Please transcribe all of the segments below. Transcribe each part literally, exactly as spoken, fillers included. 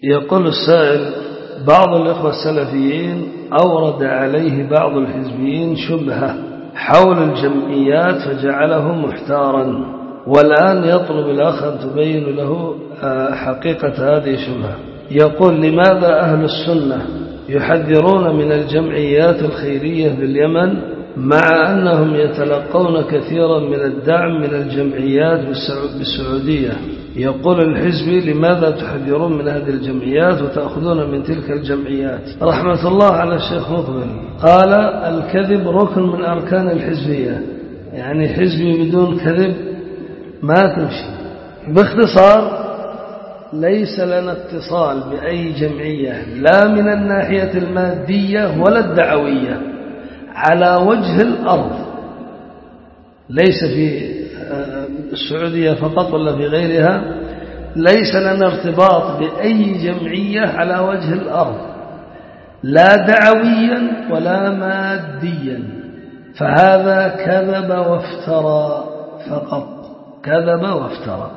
يقول السائل: بعض الإخوة السلفيين أورد عليه بعض الحزبيين شبهة حول الجمعيات فجعله محتارا، والآن يطلب الأخ أن تبين له حقيقة هذه الشبهة. يقول: لماذا أهل السنة يحذرون من الجمعيات الخيرية باليمن مع أنهم يتلقون كثيرا من الدعم من الجمعيات بالسعودية؟ يقول الحزبي: لماذا تحذرون من هذه الجمعيات وتأخذون من تلك الجمعيات؟ رحمة الله على الشيخ مقبل. قال: الكذب ركن من أركان الحزبية، يعني حزبي بدون كذب ما تمشي. باختصار، ليس لنا اتصال بأي جمعية لا من الناحية المادية ولا الدعوية على وجه الأرض، ليس في السعودية فقط ولا في غيرها. ليس لنا ارتباط بأي جمعية على وجه الأرض، لا دعويا ولا ماديا، فهذا كذب وافترى فقط، كذب وافترى.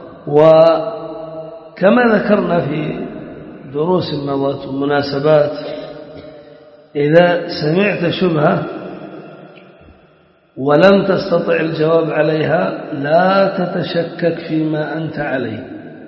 وكما ذكرنا في دروس مضت ومناسبات، إذا سمعت شبهة ولم تستطع الجواب عليها لا تتشكك فيما أنت عليه،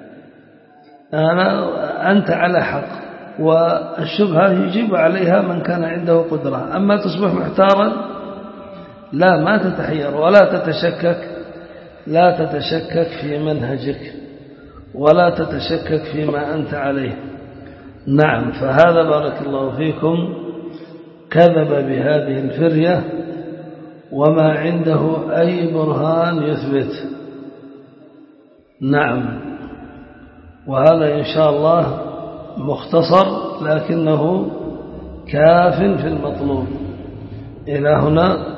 أنا أنت على حق، والشبهة يجيب عليها من كان عنده قدرة. أما تصبح محتارا، لا، ما تتحير ولا تتشكك، لا تتشكك في منهجك ولا تتشكك فيما أنت عليه. نعم، فهذا بارك الله فيكم كذب بهذه الفرية وما عنده أي برهان يثبت. نعم، وهذا إن شاء الله مختصر لكنه كاف في المطلوب. إلى هنا.